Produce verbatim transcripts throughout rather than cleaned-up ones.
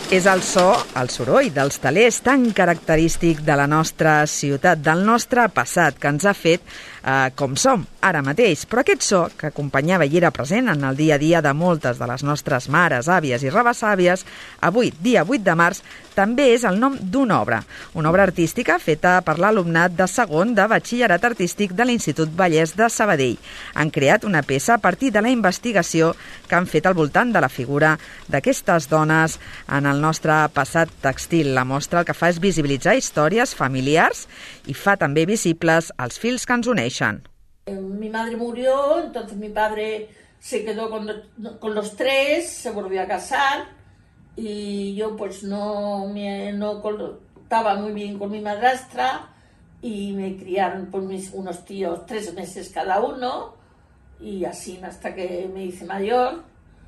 És el so, el soroll dels telers tan característic de la nostra ciutat, del nostre passat, que ens ha fet eh, com som ara mateix. Però aquest so, que acompanyava i era present en el dia a dia de moltes de les nostres mares, àvies i rebessàvies, avui, dia vuit de març, també és el nom d'una obra. Una obra artística feta per l'alumnat de segon de Batxillerat Artístic de l'Institut Vallès de Sabadell. Han creat una peça a partir de la investigació que han fet al voltant de la figura d'aquestes dones en el nostre passat textil. La mostra el que fa és visibilitzar històries familiars i fa també visibles els fils que ens uneixen. Mi madre murió, entonces mi padre se quedó con, con los tres, se volvió a casar y yo pues no, me, no estaba muy bien con mi madrastra y me criaron pues mis, unos tíos tres meses cada uno y así hasta que me hice mayor.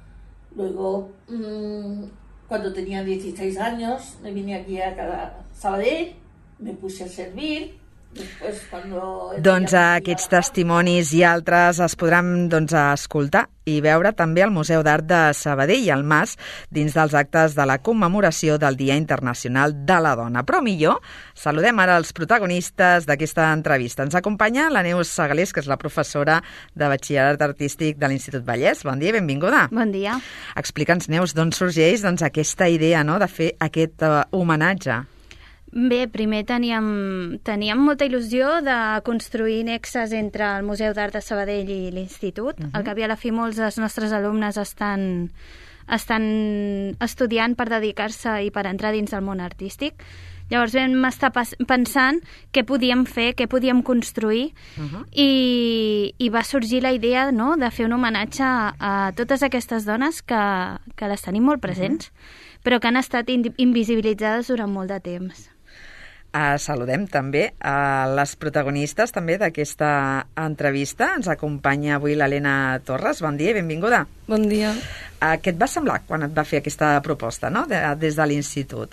Luego, mmm, cuando tenía dieciséis años, me vine aquí a Sabadell, me puse a servir. Després, cuando... Doncs aquests testimonis i altres es podran doncs, escoltar i veure també al Museu d'Art de Sabadell i al Mas dins dels actes de la commemoració del Dia Internacional de la Dona. Però millor, saludem ara els protagonistes d'aquesta entrevista. Ens acompanya la Neus Segalés, que és la professora de Batxillerat Artístic de l'Institut Vallès. Bon dia i benvinguda. Bon dia. Explica'ns, Neus, d'on sorgeix doncs, aquesta idea, no?, de fer aquest uh, homenatge. Bé, primer teníem, teníem molta il·lusió de construir nexes entre el Museu d'Art de Sabadell i l'Institut. Uh-huh. Al cap i a la fi molts dels nostres alumnes estan, estan estudiant per dedicar-se i per entrar dins del món artístic. Llavors vam estar pensant què podíem fer, què podíem construir, uh-huh. i, i va sorgir la idea, no?, de fer un homenatge a, a totes aquestes dones que, que les tenim molt presents, uh-huh. però que han estat invisibilitzades durant molt de temps. Uh, saludem també a les protagonistes també d'aquesta entrevista. Ens acompanya avui l'Helena Torres. Bon dia i benvinguda. Bon dia. Uh, què et va semblar quan et va fer aquesta proposta, no?, de, des de l'Institut?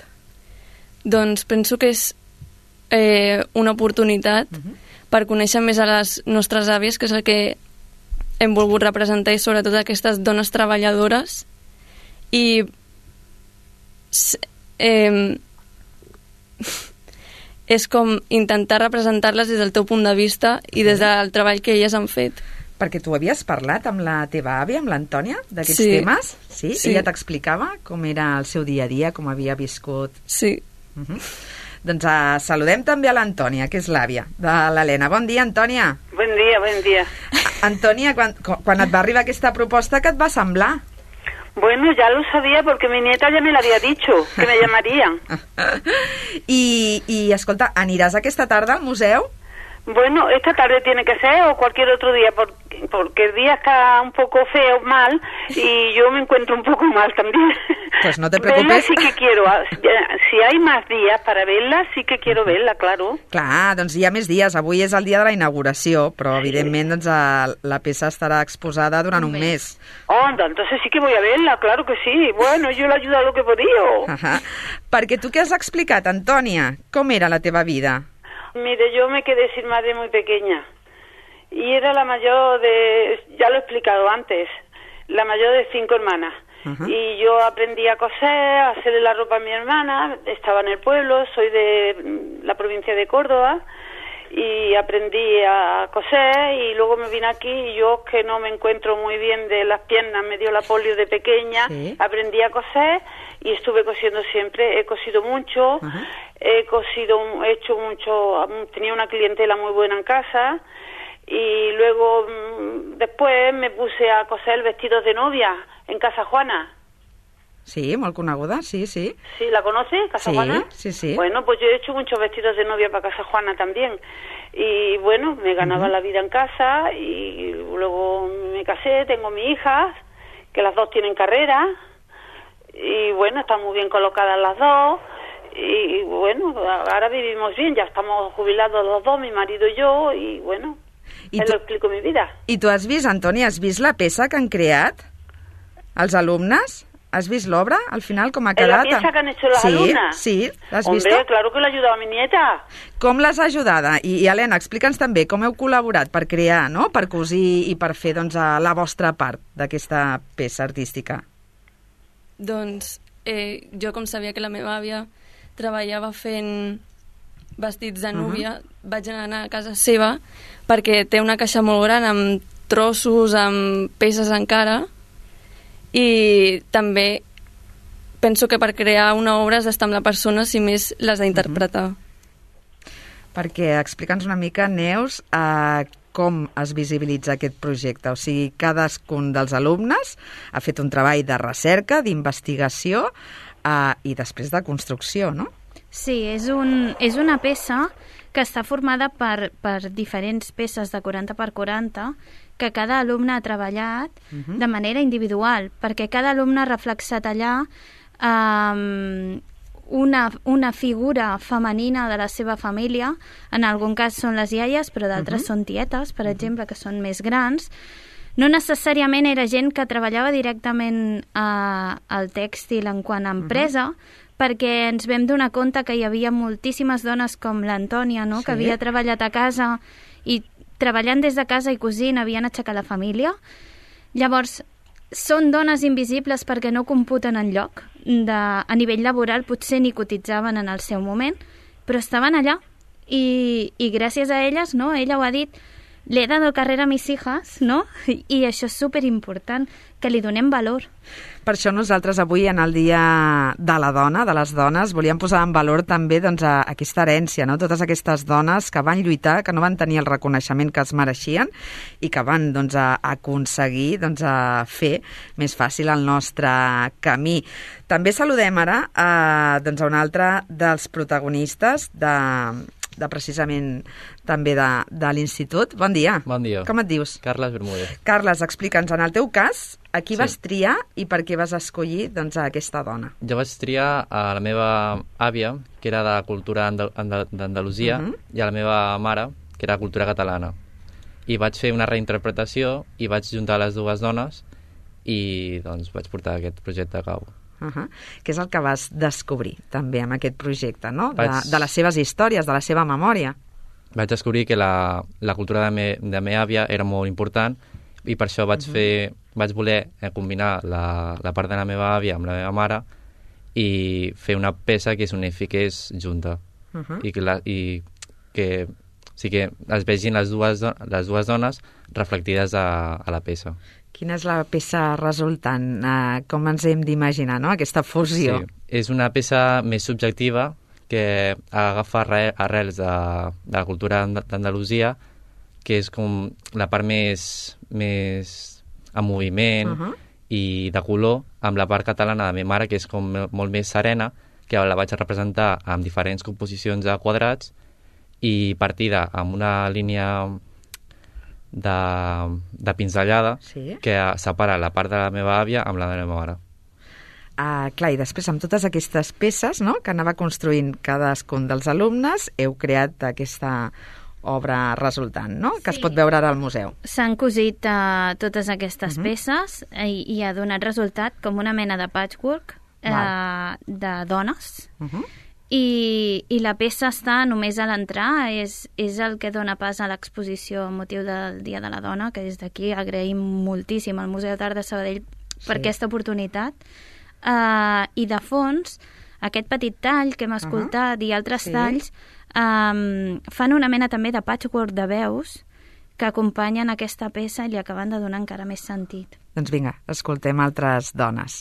Doncs penso que és eh, una oportunitat uh-huh. per conèixer més a les nostres àvies, que és el que hem volgut representar, i sobretot aquestes dones treballadores, i eh, és com intentar representar-les des del teu punt de vista i des del treball que elles han fet. Perquè tu havies parlat amb la teva àvia, amb l'Antònia, d'aquests sí. temes? Sí? Sí. Ella t'explicava com era el seu dia a dia, com havia viscut? Sí. Uh-huh. Doncs uh, saludem també a l'Antònia, que és l'àvia de l'Helena. Bon dia, Antònia. Bon dia, bon dia. Antònia, quan, quan et va arribar aquesta proposta, què et va semblar? Bueno, ya lo sabía porque mi nieta ya me lo había dicho, que me llamarían. I, i escolta, aniràs aquesta tarda al museu? Bueno, esta tarde tiene que ser o cualquier otro día, porque, porque el día está un poco feo, mal, y yo me encuentro un poco mal también. Pues no te preocupes. Verla sí que quiero. Si hay más días para verla, sí que quiero verla, claro. Clar, doncs hi ha més dies. Avui és el dia de la inauguració, però sí. evidentment doncs, la peça estarà exposada durant un, un mes. Oh, entonces sí que voy a verla, claro que sí. Bueno, yo le he ayudado lo que he podido. Ajá. Perquè tu què has explicat, Antònia? Com era la teva vida? Mire, yo me quedé sin madre muy pequeña y era la mayor de, ya lo he explicado antes, la mayor de cinco hermanas. Uh-huh. Y yo aprendí a coser, a hacerle la ropa a mi hermana, estaba en el pueblo, soy de la provincia de Córdoba, y aprendí a coser y luego me vine aquí y yo, que no me encuentro muy bien de las piernas, me dio la polio de pequeña, sí. aprendí a coser y estuve cosiendo siempre, he cosido mucho, uh-huh. he cosido, he hecho mucho, tenía una clientela muy buena en casa y luego después me puse a coser vestidos de novia en Casa Juana. Sí, molt coneguda, sí, sí. ¿Sí, la conoce, Casa sí, Juana? Sí, sí. Bueno, pues yo he hecho muchos vestidos de novia para Casa Juana también. Y bueno, me ganaba uh-huh. la vida en casa y luego me casé, tengo mi hija, que las dos tienen carrera. Y bueno, están muy bien colocadas las dos. Y bueno, ahora vivimos bien, ya estamos jubilados los dos, mi marido y yo, y bueno, I tu, lo explico mi vida. I tu has vist, Antònia, has vist la peça que han creat els alumnes? ¿Has vist l'obra al final com ha quedat? ¿La pieza que han hecho las sí, alumnas? Sí, l'has Hombre, vist? Hombre, claro que l'ha ajudat a mi nieta. Com l'has ajudada? I, i Helena, explica'ns també com heu col·laborat per crear, no?, per cosir i per fer doncs, la vostra part d'aquesta peça artística. Doncs eh, jo com sabia que la meva àvia treballava fent vestits de núvia, uh-huh. vaig anar a casa seva perquè té una caixa molt gran amb trossos, amb peces encara, i també penso que per crear una obra has d'estar amb la persona, si més les d'interpretar. Uh-huh. Perquè explica'ns una mica, Neus, eh, com es visibilitza aquest projecte. O sigui, cadascun dels alumnes ha fet un treball de recerca, d'investigació eh, i després de construcció, no? Sí, és, un, és una peça que està formada per, per diferents peces de quaranta per quaranta que cada alumne ha treballat uh-huh. de manera individual, perquè cada alumne ha reflexat allà eh, una, una figura femenina de la seva família. En algun cas són les iaies, però d'altres uh-huh. són tietes, per uh-huh. exemple, que són més grans. No necessàriament era gent que treballava directament eh, al tèxtil en quant a empresa, uh-huh. perquè ens vam donar compte que hi havia moltíssimes dones com l'Antònia, no? Sí. Que havia treballat a casa i treballant des de casa i cosint havien aixecat la família. Llavors, són dones invisibles perquè no computen en lloc. De, a nivell laboral potser ni cotitzaven en el seu moment, però estaven allà i, i gràcies a elles, no? Ella ho ha dit, le he dado carrera a mis hijas, no? I, i això és superimportant, que li donem valor. Per això nosaltres avui, en el Dia de la Dona, de les dones, volíem posar en valor també doncs, a, aquesta herència, no? Totes aquestes dones que van lluitar, que no van tenir el reconeixement que es mereixien i que van doncs, a, a aconseguir doncs, a fer més fàcil el nostre camí. També saludem ara a, doncs, a un altre dels protagonistes de... de precisament també de, de l'Institut. Bon dia. Bon dia. Com et dius? Carles Bermúdez. Carles, explica'ns, en el teu cas, a qui sí. vas triar i per què vas escollir doncs, a aquesta dona? Jo vaig triar a la meva àvia, que era de cultura d'Andalusia, uh-huh. i a la meva mare, que era cultura catalana. I vaig fer una reinterpretació i vaig juntar les dues dones i doncs, vaig portar aquest projecte a cabo. Uh-huh. Què és el que vas descobrir també amb aquest projecte, no? De, Vaig... de les seves històries, de la seva memòria. Vaig descobrir que la, la cultura de me, de meva àvia era molt important i per això vaig, uh-huh. fer, vaig voler combinar la, la part de la meva àvia amb la meva mare i fer una peça que s'unifiqués junta uh-huh. i, que la, i que, o sigui, que es vegin les dues, les dues dones reflectides a, a la peça. Quina és la peça resultant? Uh, com ens hem d'imaginar, no?, aquesta fusió? Sí, és una peça més subjectiva que agafa arrels de, de la cultura d'Andalusia, que és com la part més, més en moviment uh-huh. i de color, amb la part catalana de la meva mare, que és com molt més serena, que la vaig representar amb diferents composicions de quadrats i partida amb una línia de, de pinzellada sí. que separa la part de la meva àvia amb la de la meva mare. Ah, clar, i després amb totes aquestes peces, no?, que anava construint cadascun dels alumnes, heu creat aquesta obra resultant, no?, sí. que es pot veure ara al museu. S'han cosit uh, totes aquestes uh-huh. peces i, i ha donat resultat com una mena de patchwork uh, de dones. Uh-huh. I, i la peça està només a l'entrar, és, és el que dona pas a l'exposició amb motiu del Dia de la Dona, que des d'aquí agraïm moltíssim al Museu d'Art de Sabadell per sí. aquesta oportunitat. Uh, I de fons, aquest petit tall que hem escoltat uh-huh. i altres sí. talls um, fan una mena també de patchwork de veus que acompanyen aquesta peça i li acaben de donar encara més sentit. Doncs vinga, escoltem altres dones.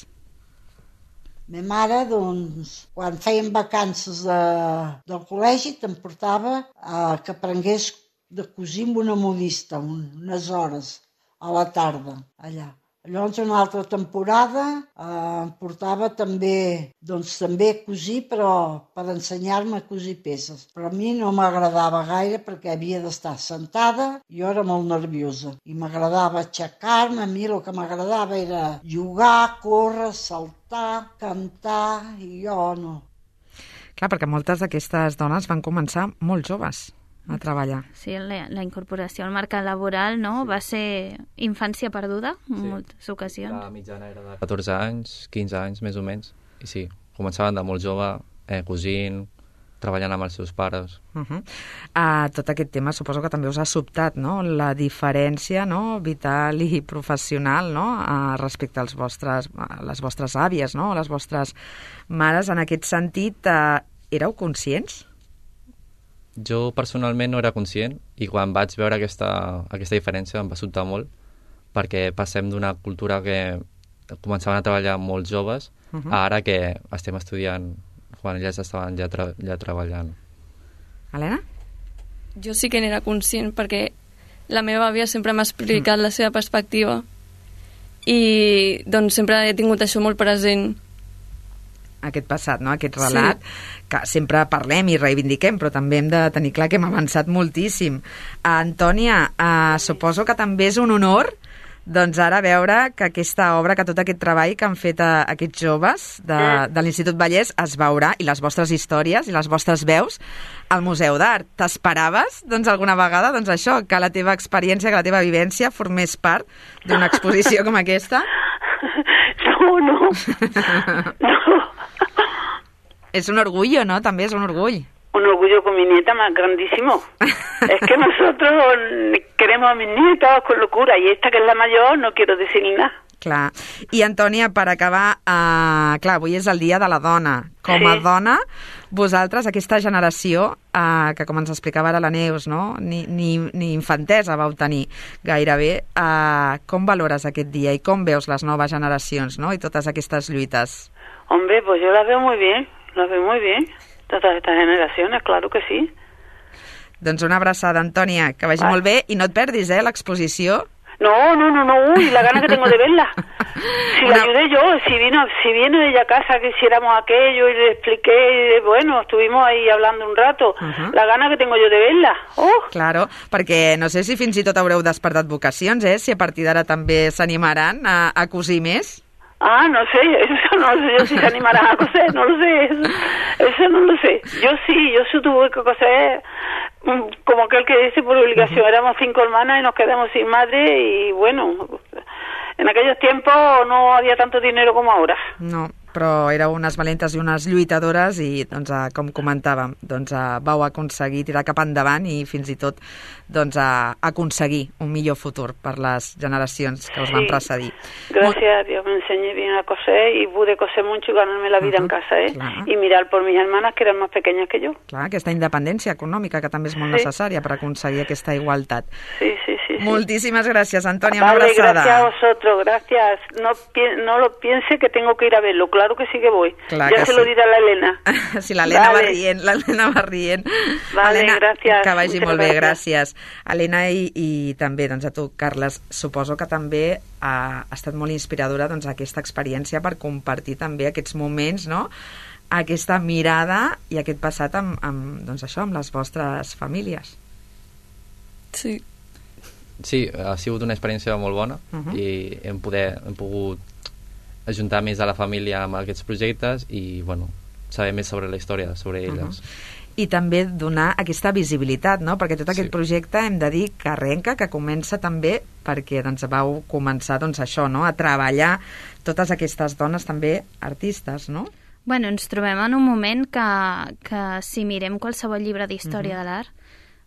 Ma mare, doncs, quan feien vacances de, del col·legi, te'n portava a que aprengués de cosir amb una modista, unes hores, a la tarda, allà. Llavors, una altra temporada, eh, em portava també, doncs, també a cosir, però per ensenyar-me a cosir peces. Però a mi no m'agradava gaire perquè havia d'estar sentada i jo era molt nerviosa. I m'agradava aixecar-me, a mi el que m'agradava era jugar, córrer, saltar, cantar, i jo no. Clar, perquè moltes d'aquestes dones van començar molt joves a treballar. Sí, la, la incorporació al mercat laboral, no? Sí. Va ser infància perduda en sí. moltes ocasions. La mitjana era de catorze anys, quinze anys, més o menys. I sí, començaven de molt jove, eh, cosint, treballant amb els seus pares. Uh -huh. uh, tot aquest tema suposo que també us ha sobtat, no?, la diferència, no?, vital i professional, no?, uh, respecte als vostres, a les vostres àvies, no?, a les vostres mares. En aquest sentit, uh, éreu conscients? Jo personalment no era conscient i quan vaig veure aquesta, aquesta diferència em va sobtar molt, perquè passem d'una cultura que començaven a treballar molt joves uh -huh. a ara que estem estudiant quan elles estaven ja, tra ja treballant. Helena? Jo sí que n'era conscient perquè la meva àvia sempre m'ha explicat mm. la seva perspectiva i doncs sempre he tingut això molt present. Aquest passat, no?, aquest relat, sí, que sempre parlem i reivindiquem, però també hem de tenir clar que hem avançat moltíssim. Uh, Antònia, uh, suposo que també és un honor doncs ara veure que aquesta obra, que tot aquest treball que han fet a, aquests joves de, de l'Institut Vallès es veurà, i les vostres històries i les vostres veus al Museu d'Art. T'esperaves, doncs, alguna vegada, doncs això, que la teva experiència, que la teva vivència formés part d'una exposició com aquesta? No, no. No. És un orgullo, ¿no? També és un orgull. Un orgullo con mi nieta más grandísimo. Es que nosotros queremos a mis nietos con locura y esta que es la mayor no quiero decir nada. Clar. I Antònia, per acabar, uh, clar, avui és el dia de la dona. Com a sí. dona, vosaltres, aquesta generació, uh, que com ens explicava ara la Neus, no?, ni, ni, ni infantesa vau tenir gairebé, uh, com valores aquest dia i com veus les noves generacions, no?, i totes aquestes lluites? Hombre, pues yo las veo muy bien, las veo muy bien. Totes estas generaciones, claro que sí. Doncs una abraçada, Antònia, que vagi vale. molt bé i no et perdis, eh, l'exposició. No, no, no, no, uy, la gana que tengo de verla. Si una... la ayudé yo, si vino, si vino ella a casa que hiciéramos aquello y le expliqué, y bueno, estuvimos ahí hablando un rato. Uh -huh. La gana que tengo yo de verla. Oh. Claro, perquè no sé si fins i tot haureu despertat vocacions, eh, si a partir d'ara també s'animaran a, a cosir més. Ah, no sé, eso no sé yo si se animará a coser, no lo sé, eso, eso no lo sé. Yo sí, yo sí tuve que coser, como aquel que dice, por obligación. Uh-huh. Éramos cinco hermanas y nos quedamos sin madre y bueno, en aquellos tiempos no había tanto dinero como ahora. No, però éreu unes valentes i unes lluitadores i, doncs, com comentàvem, doncs, vau aconseguir tirar cap endavant i fins i tot doncs, aconseguir un millor futur per les generacions que us sí. van precedir. Gracias a Dios me enseñé bien a coser y pude coser mucho y ganarme la vida uh-huh. en casa, ¿eh? Clar. Y mirar por mis hermanas que eran más pequeñas que yo. Clar, aquesta independència econòmica que també és molt sí. necessària per aconseguir aquesta igualtat. Sí, sí, sí. sí. Moltíssimes gràcies, Antònia, vale, una abraçada. Gracias a vosotros, gracias. No, no lo piense que tengo que ir a verlo, claro que sí que voy. Clar ya que se sí. lo dirà la Elena. Sí, l'Helena vale. va rient, l'Helena va rient. Vale, Helena, gràcies. que vagi Muchas molt bé, gràcies. gràcies. Helena, i, i també doncs, a tu, Carles, suposo que també ha, ha estat molt inspiradora doncs, aquesta experiència per compartir també aquests moments, no?, aquesta mirada i aquest passat amb, amb, doncs això, amb les vostres famílies. Sí. Sí, ha sigut una experiència molt bona uh-huh. i hem, poder, hem pogut ajuntar més a la família amb aquests projectes i, bueno, saber més sobre la història, sobre elles. Uh-huh. I també donar aquesta visibilitat, no?, perquè tot aquest sí. projecte hem de dir que arrenca, que comença també perquè doncs, vau començar doncs, això, no?, a treballar totes aquestes dones també artistes, no? Bueno, ens trobem en un moment que, que si mirem qualsevol llibre d'història uh-huh. de l'art,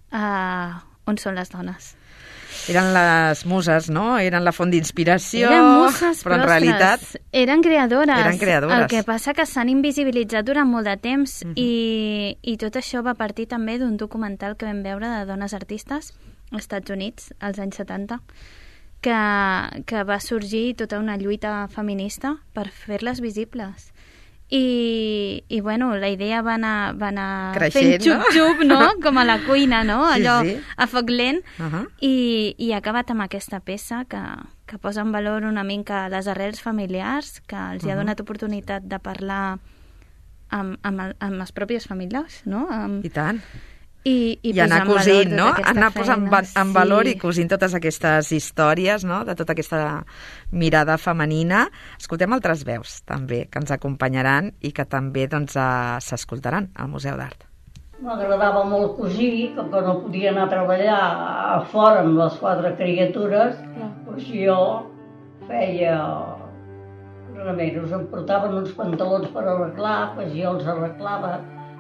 uh, on són les dones? Eren les muses, no? Eren la font d'inspiració, eren muses, però en realitat... Eren creadores. Eren creadores. El que passa que s'han invisibilitzat durant molt de temps uh-huh. i, i tot això va partir també d'un documental que vam veure de dones artistes als Estats Units, als anys setanta, que, que va sorgir tota una lluita feminista per fer-les visibles. I, i bueno, la idea va anar, va anar creixent, fent xup-xup, no? no? Com a la cuina, no? Allò sí, sí. a foc lent. Uh-huh. I, i ha acabat amb aquesta peça que, que posa en valor una mica les arrels familiars, que els uh-huh. hi ha donat oportunitat de parlar amb, amb, amb les pròpies famílies, no? Amb... I tant. I, i, I anar cosint, no? Anar posant feina, en valor sí. i cosint totes aquestes històries, no?, de tota aquesta mirada femenina. Escoltem altres veus, també, que ens acompanyaran i que també doncs, s'escoltaran al Museu d'Art. M'agradava molt cosir, com que no podia anar a treballar a fora amb les quatre criatures, doncs jo feia remeros, em portaven uns pantalons per arreglar, doncs jo els arreglava,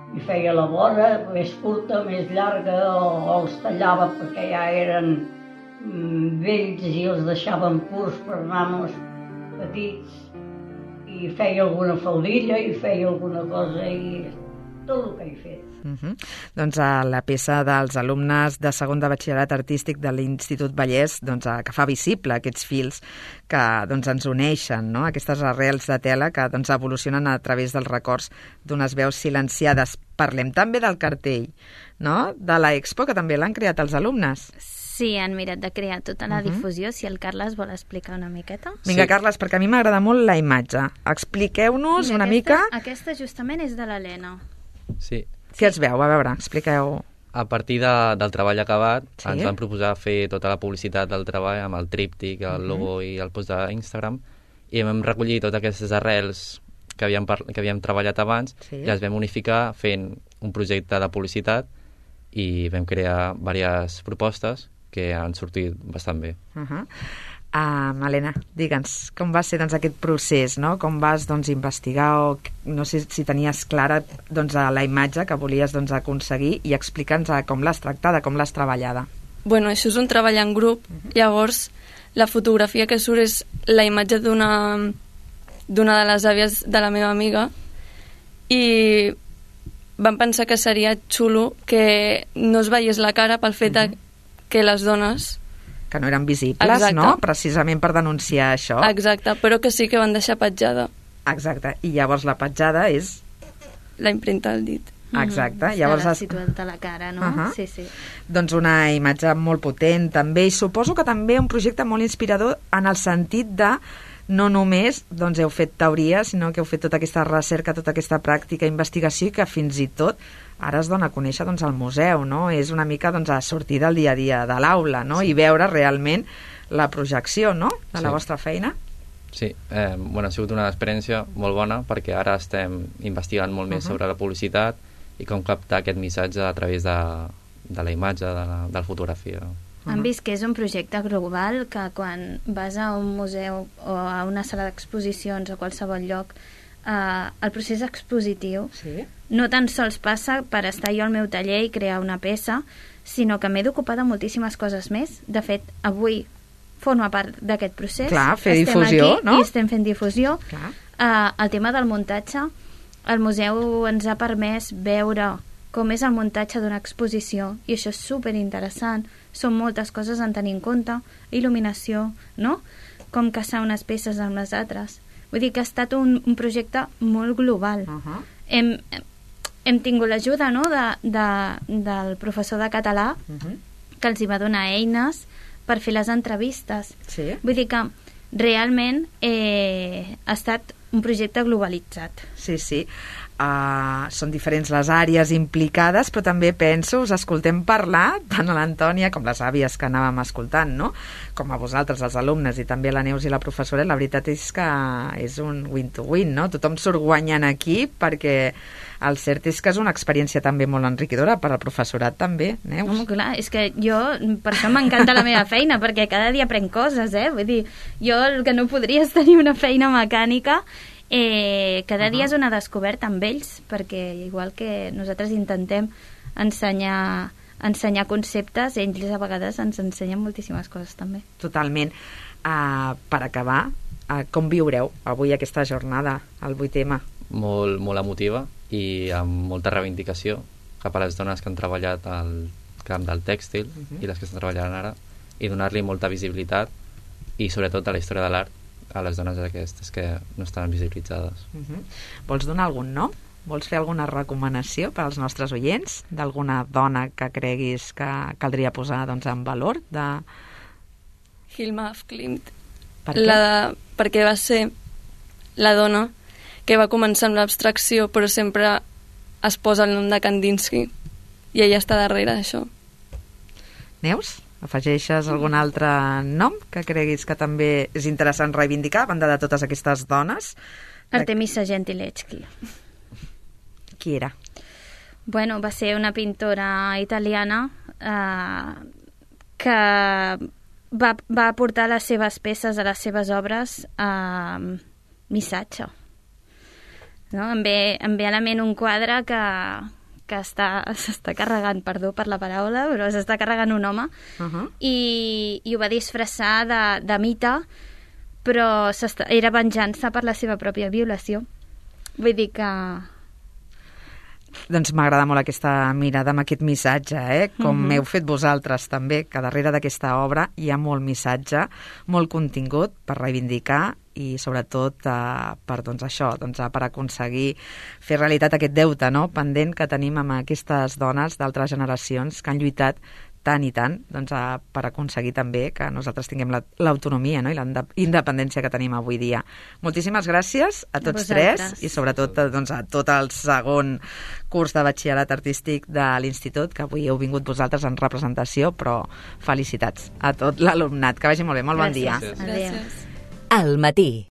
i feia la vora més curta, més llarga, o, o els tallava perquè ja eren mm, vells i els deixaven curts per nanos petits, i feia alguna faldilla i feia alguna cosa, i tot el que he fet. Uh -huh. Doncs a la peça dels alumnes de segon de batxillerat artístic de l'Institut Vallès, doncs, a, que fa visible aquests fils que doncs, ens uneixen, no? Aquestes arrels de tela que doncs, evolucionen a través dels records d'unes veus silenciades. Parlem també del cartell, no? De l'Expo, que també l'han creat els alumnes. Sí, han mirat de crear tota la Uh-huh. difusió. Si el Carles vol explicar una miqueta. Vinga, Sí. Carles, perquè a mi m'agrada molt la imatge. Expliqueu-nos Mira, una aquesta, mica Aquesta justament és de l'Helena. Sí. què es veu. A veure, expliqueu. A partir de, del treball acabat, Sí. ens van proposar fer tota la publicitat del treball amb el tríptic, el logo i el post d'Instagram, i vam recollir totes aquestes arrels que havíem, par- que havíem treballat abans, Sí. i les vam unificar fent un projecte de publicitat, i vam crear diverses propostes que han sortit bastant bé. Uh -huh. Uh, Helena, digue'ns, com va ser doncs, aquest procés, no? Com vas doncs, investigar o no sé si tenies clara doncs, la imatge que volies doncs, aconseguir, i explica'ns uh, com l'has tractada, com l'has treballada. Bueno, això és un treball en grup, llavors la fotografia que surt és la imatge d'una d'una de les àvies de la meva amiga, i vam pensar que seria xulo que no es veiés la cara pel fet de que les dones... Que no eren visibles, Exacte. no? Precisament per denunciar això. Exacte, però que sí que van deixar petjada Exacte. I llavors la petjada és... la impremta del dit. Exacte. Mm, Llavors Llavors has... situat a la cara, no? Uh -huh. Sí, sí. Doncs una imatge molt potent també, i suposo que també un projecte molt inspirador en el sentit de no només doncs, heu fet teoria, sinó que heu fet tota aquesta recerca, tota aquesta pràctica, investigació, i que fins i tot ara es dona a conèixer doncs, al museu, no? És una mica doncs, a sortir del dia a dia de l'aula, no? I veure realment la projecció, no?, de la Sí. vostra feina. Sí, eh, bueno, ha sigut una experiència molt bona, perquè ara estem investigant molt més Uh-huh. sobre la publicitat i com captar aquest missatge a través de, de la imatge, de la, de la fotografia. Han vist que és un projecte global, que quan vas a un museu o a una sala d'exposicions o a qualsevol lloc, eh, el procés expositiu Sí. no tan sols passa per estar jo al meu taller i crear una peça, sinó que m'he d'ocupar de moltíssimes coses més. De fet, avui forma part d'aquest procés. Clar, fer Estem difusió, aquí no? I estem fent difusió. Clar. Uh, el tema del muntatge, el museu ens ha permès veure com és el muntatge d'una exposició, i això és superinteressant. Són moltes coses a tenir en compte, il·luminació, no? Com caçar unes peces amb les altres. Vull dir que ha estat un, un projecte molt global. Uh -huh. Hem, hem tingut l'ajuda, no?, de, de, del professor de català, Uh -huh. que els hi va donar eines per fer les entrevistes. Sí. Vull dir que realment eh, ha estat un projecte globalitzat. Sí, sí. Uh, són diferents les àrees implicades, però també penso, us escoltem parlar, tant a l'Antònia com les àvies que anàvem escoltant, no? Com a vosaltres, els alumnes, i també la Neus i la professora. La veritat és que és un win-to-win, no? Tothom surt guanyant aquí, perquè el cert és que és una experiència també molt enriquidora per al professorat també, Neus. Home, clar, és que jo, per això m'encanta la meva feina, perquè cada dia aprenc coses, eh? Vull dir, jo el que no podria és tenir una feina mecànica. Eh, cada dia és una descoberta amb ells, perquè igual que nosaltres intentem ensenyar, ensenyar conceptes, ells a vegades ens ensenyen moltíssimes coses també. Totalment. Uh, per acabar, uh, com viureu avui aquesta jornada, el vuit eme? Molt, molt emotiva i amb molta reivindicació cap a les dones que han treballat al camp del tèxtil uh-huh. i les que estan treballant ara, i donar-li molta visibilitat, i sobretot a la història de l'art, a les dones aquestes que no estan visibilitzades. Uh-huh. Vols donar algun nom? Vols fer alguna recomanació per als nostres oients d'alguna dona que creguis que caldria posar doncs, en valor? De... Hilma af Klint. Per què? La de, perquè va ser la dona que va començar amb l'abstracció, però sempre es posa el nom de Kandinsky, i ella està darrere d'això. Neus? Afegeixes algun altre nom que creguis que també és interessant reivindicar a banda de totes aquestes dones? Artemisa Gentileschi. Qui era? Bueno, va ser una pintora italiana eh, que va, va aportar les seves peces a les seves obres eh, missatge. No? Em, ve, em ve a la ment un quadre que, que està, s'està carregant, perdó per la paraula, però s'està carregant un home, uh -huh. i, i ho va disfressar de, de mite, però era venjança per la seva pròpia violació. Vull dir que... Doncs m'agrada molt aquesta mirada amb aquest missatge, eh? Com Mhm. heu fet vosaltres també, que darrere d'aquesta obra hi ha molt missatge, molt contingut per reivindicar i sobretot eh, per, doncs, això, doncs, per aconseguir fer realitat aquest deute, no?, pendent que tenim amb aquestes dones d'altres generacions que han lluitat tant i tant, doncs, a, per aconseguir també que nosaltres tinguem l'autonomia, no?, i la independència que tenim avui dia. Moltíssimes gràcies a tots tres i sobretot doncs, a tot el segon curs de batxillerat artístic de l'Institut, que avui heu vingut vosaltres en representació, però felicitats a tot l'alumnat. Que vagi molt bé, molt bon dia. Gràcies. Al matí.